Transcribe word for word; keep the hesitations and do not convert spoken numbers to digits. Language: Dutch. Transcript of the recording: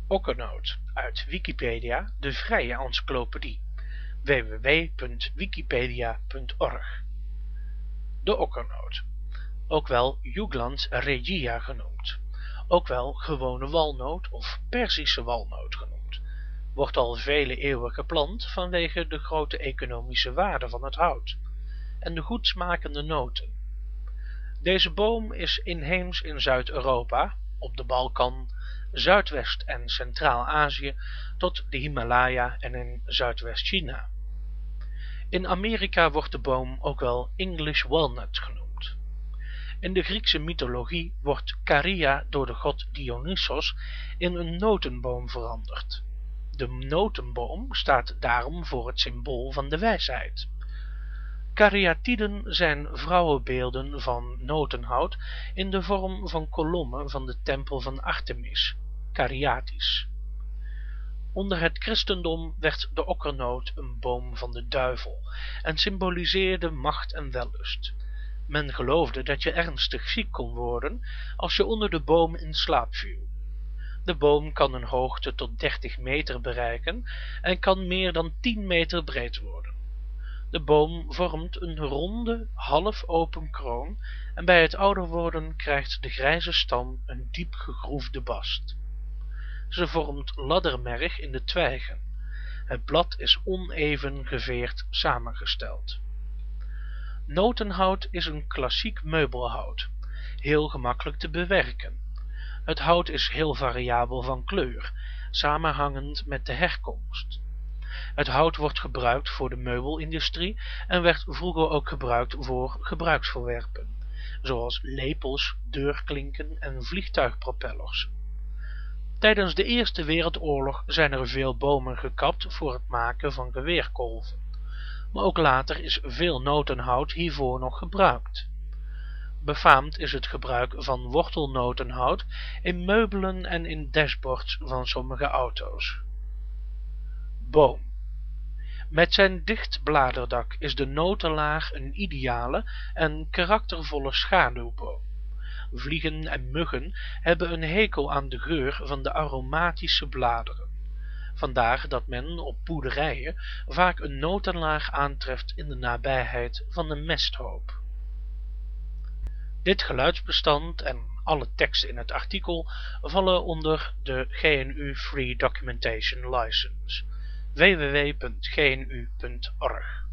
Okkernoot, uit Wikipedia, de vrije encyclopedie, w w w punt wikipedia punt org. De okkernoot, ook wel Juglans regia genoemd, ook wel gewone walnoot of Perzische walnoot genoemd, wordt al vele eeuwen geplant vanwege de grote economische waarde van het hout en de goed smakende noten. Deze boom is inheems in Zuid-Europa, op de Balkan, Zuidwest- en Centraal-Azië tot de Himalaya en in Zuidwest-China. In Amerika wordt de boom ook wel English walnut genoemd. In de Griekse mythologie wordt Caria door de god Dionysos in een notenboom veranderd. De notenboom staat daarom voor het symbool van de wijsheid. Kariatiden zijn vrouwenbeelden van notenhout in de vorm van kolommen van de tempel van Artemis, Cariatis. Onder het christendom werd de okkernoot een boom van de duivel en symboliseerde macht en wellust. Men geloofde dat je ernstig ziek kon worden als je onder de boom in slaap viel. De boom kan een hoogte tot dertig meter bereiken en kan meer dan tien meter breed worden. De boom vormt een ronde, half open kroon en bij het ouder worden krijgt de grijze stam een diep gegroefde bast. Ze vormt laddermerg in de twijgen. Het blad is oneven geveerd samengesteld. Notenhout is een klassiek meubelhout, heel gemakkelijk te bewerken. Het hout is heel variabel van kleur, samenhangend met de herkomst. Het hout wordt gebruikt voor de meubelindustrie en werd vroeger ook gebruikt voor gebruiksvoorwerpen, zoals lepels, deurklinken en vliegtuigpropellers. Tijdens de Eerste Wereldoorlog zijn er veel bomen gekapt voor het maken van geweerkolven, maar ook later is veel notenhout hiervoor nog gebruikt. Befaamd is het gebruik van wortelnotenhout in meubelen en in dashboards van sommige auto's. Boom. Met zijn dicht bladerdak is de notenlaag een ideale en karaktervolle schaduwboom. Vliegen en muggen hebben een hekel aan de geur van de aromatische bladeren. Vandaar dat men op boerderijen vaak een notenlaag aantreft in de nabijheid van een mesthoop. Dit geluidsbestand en alle teksten in het artikel vallen onder de G N U Free Documentation License. w w w punt g n u punt org